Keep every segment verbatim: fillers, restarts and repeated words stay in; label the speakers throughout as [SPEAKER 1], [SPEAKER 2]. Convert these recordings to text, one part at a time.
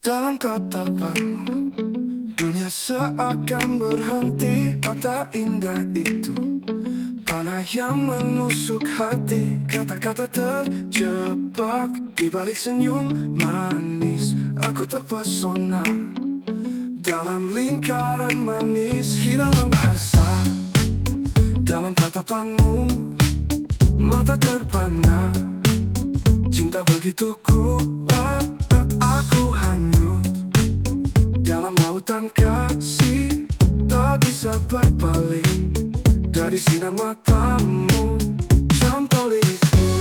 [SPEAKER 1] Dalam katapan dunia seakan berhenti. Kata indah itu panah yang menusuk hati. Kata-kata terjebak di balik senyum manis. Aku terpesona dalam lingkaran manis. Hilang bahasa dalam tatapanmu, mata terpana. Cinta begitu kuat, aku hanyut dalam lautan kasih. Tak bisa berpaling dari sinar matamu, jam tolip.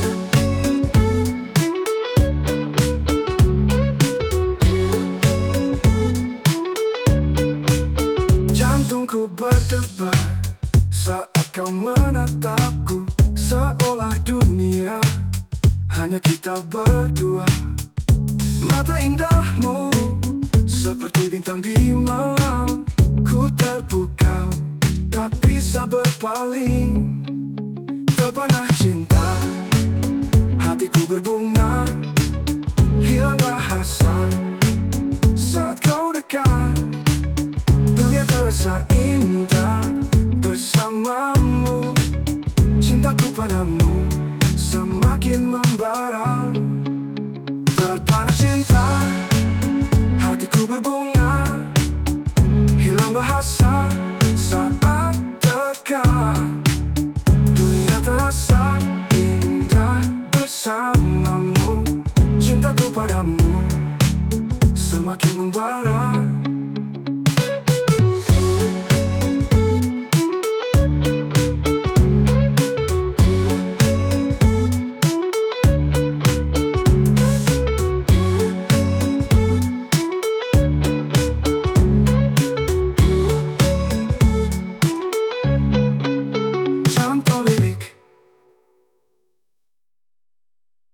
[SPEAKER 1] Jantungku berdebar saat kau menatapku, seolah dunia hanya kita berdua. Mata indahmu seperti bintang di malam. Ku terpukau, tak bisa berpaling. Terpanah cinta, hatiku berbunga. Hilang bahasa saat kau dekat. Dunia terasa indah bersamamu. Cintaku padamu semakin membara. Terpanah cinta, hatiku berbunga. Hilang bahasa saat dekat. Dunia terasa indah bersamamu. Cintaku padamu semakin membara.